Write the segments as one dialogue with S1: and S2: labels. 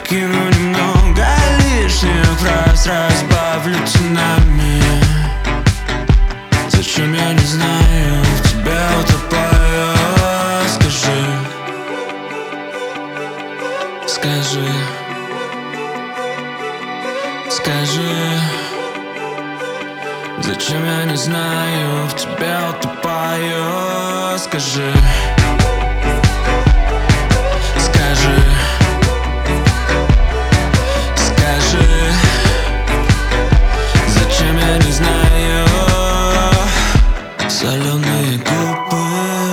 S1: Кину немного лишних фраз, разбавлю цунами. Зачем, я не знаю, в тебя утопаю. Скажи, скажи, скажи, зачем, я не знаю, в тебя утопаю. Скажи, скажи, скажи, зачем, я не знаю. Соленые губы,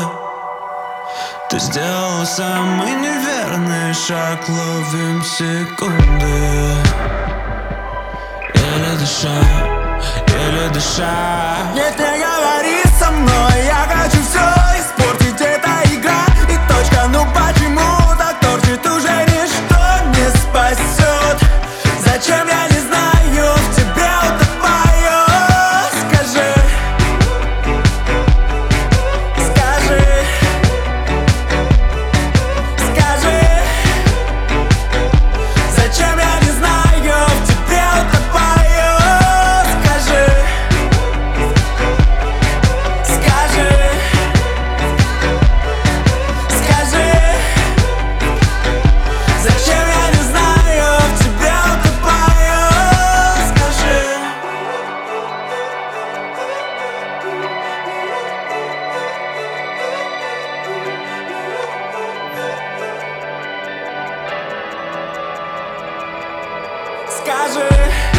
S1: ты сделала самый неверный шаг. Ловим секунды, еле дыша, еле дыша.
S2: Нет, не говори со мной, я хочу все испортить, эта игра и точка. Ну почему так торчит, уже ничто не спасет. Зачем, я не знаю, в тебе утопаю. Скажи, скажи, скажи, зачем, я не знаю, в тебе утопаю. Скажи, скажи, скажи, зачем, я не знаю, в тебе утопаю. Скажи. Скажи.